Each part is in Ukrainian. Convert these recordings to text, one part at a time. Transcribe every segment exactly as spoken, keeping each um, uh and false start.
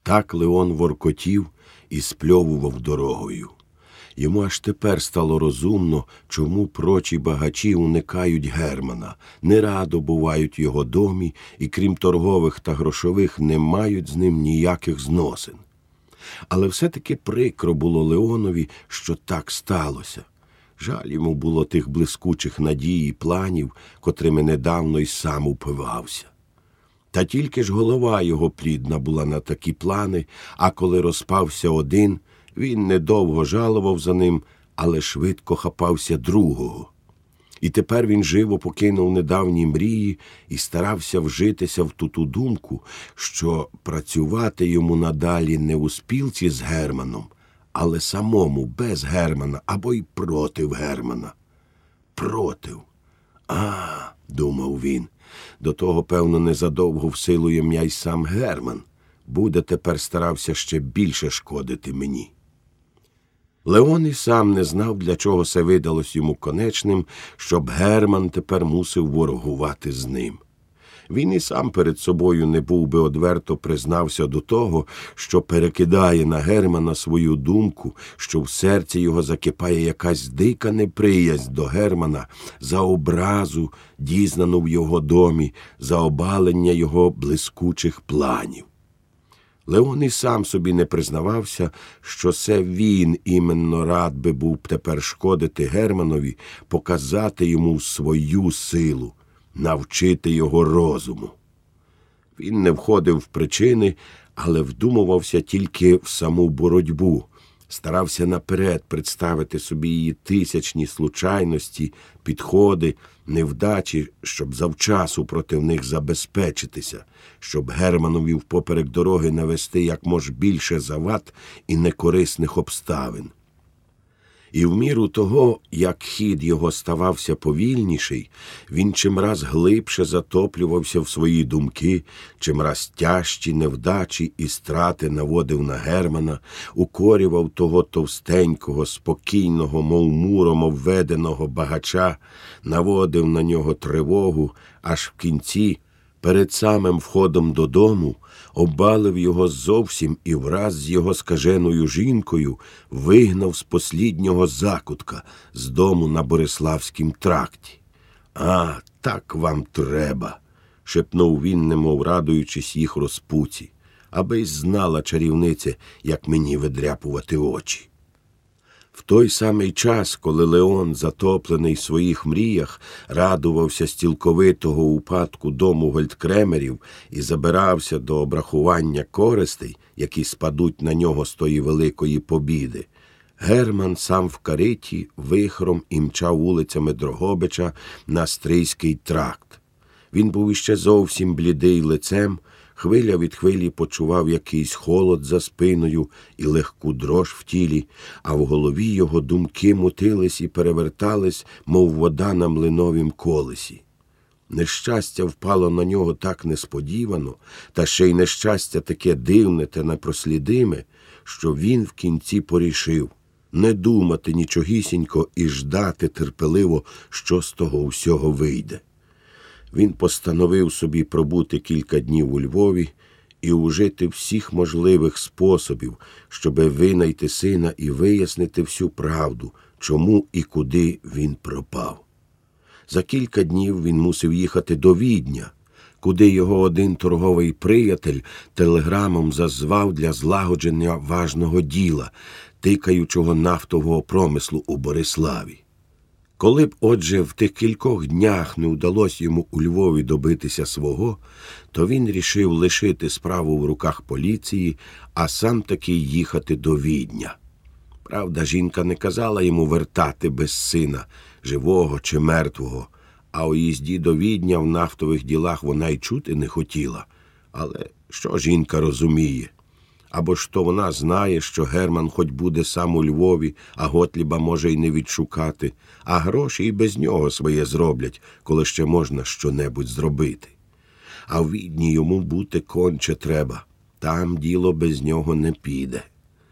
Так Леон воркотів і спльовував дорогою. Йому аж тепер стало розумно, чому прочі багачі уникають Германа, не радо бувають в його домі і, крім торгових та грошових, не мають з ним ніяких зносин. Але все-таки прикро було Леонові, що так сталося. Жаль йому було тих блискучих надій і планів, котрими недавно й сам упивався. Та тільки ж голова його плідна була на такі плани, а коли розпався один, він недовго жалував за ним, але швидко хапався другого. І тепер він живо покинув недавні мрії і старався вжитися в ту ту думку, що працювати йому надалі не у спілці з Германом, але самому без Германа або й против Германа. Против. А, думав він, до того, певно, незадовго всилує м'я й сам Герман. Буде тепер старався ще більше шкодити мені. Леон і сам не знав, для чого це видалось йому конечним, щоб Герман тепер мусив ворогувати з ним. Він і сам перед собою не був би одверто признався до того, що перекидає на Германа свою думку, що в серці його закипає якась дика неприязнь до Германа за образу, дізнану в його домі, за обалення його блискучих планів. Леон і сам собі не признавався, що це він іменно рад би був тепер шкодити Германові, показати йому свою силу, навчити його розуму. Він не входив в причини, але вдумувався тільки в саму боротьбу, старався наперед представити собі її тисячні случайності, підходи, невдачі, щоб завчасу проти них забезпечитися, щоб Германові впоперек дороги навести як мож більше завад і некорисних обставин. І в міру того, як хід його ставався повільніший, він чимраз глибше затоплювався в свої думки, чимраз тяжчі невдачі і страти наводив на Германа, укорював того товстенького, спокійного, мов муром обведеного багача, наводив на нього тривогу, аж в кінці, перед самим входом додому, обалив його зовсім і враз з його скаженою жінкою вигнав з посліднього закутка, з дому на Бориславськім тракті. «А, так вам треба», – шепнув він, немов радуючись їх розпуці, «аби й знала чарівниця, як мені видряпувати очі». В той самий час, коли Леон, затоплений в своїх мріях, радувався з цілковитого упадку дому Гольдкремерів і забирався до обрахування користей, які спадуть на нього з тої великої побіди, Герман сам в кареті вихром і мчав вулицями Дрогобича на Стрийський тракт. Він був іще зовсім блідий лицем, хвиля від хвилі почував якийсь холод за спиною і легку дрож в тілі, а в голові його думки мутились і перевертались, мов вода на млиновім колесі. Нещастя впало на нього так несподівано, та ще й нещастя таке дивне та непрослідиме, що він в кінці порішив не думати нічогісінько і ждати терпеливо, що з того всього вийде. Він постановив собі пробути кілька днів у Львові і ужити всіх можливих способів, щоби винайти сина і вияснити всю правду, чому і куди він пропав. За кілька днів він мусив їхати до Відня, куди його один торговий приятель телеграмом зазвав для злагодження важного діла, тикаючого нафтового промислу у Бориславі. Коли б, отже, в тих кількох днях не вдалося йому у Львові добитися свого, то він рішив лишити справу в руках поліції, а сам таки їхати до Відня. Правда, жінка не казала йому вертати без сина, живого чи мертвого, а о їзді до Відня в нафтових ділах вона й чути не хотіла. Але що жінка розуміє? Або ж то вона знає, що Герман хоч буде сам у Львові, а Готліба може й не відшукати, а гроші і без нього своє зроблять, коли ще можна щонебудь зробити. А в Відні йому бути конче треба, там діло без нього не піде.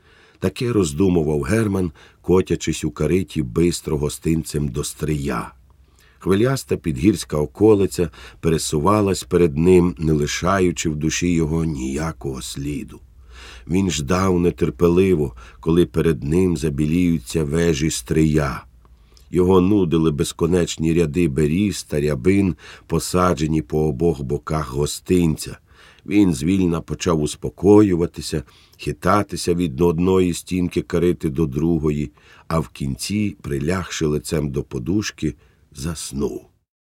Таке роздумував Герман, котячись у кареті бистро гостинцем до Стрия. Хвиляста підгірська околиця пересувалась перед ним, не лишаючи в душі його ніякого сліду. Він ждав нетерпеливо, коли перед ним забіліються вежі Стрия. Його нудили безконечні ряди беріз та рябин, посаджені по обох боках гостинця. Він звільна почав успокоюватися, хитатися від одної стінки карети до другої, а в кінці, прилягши лицем до подушки, заснув.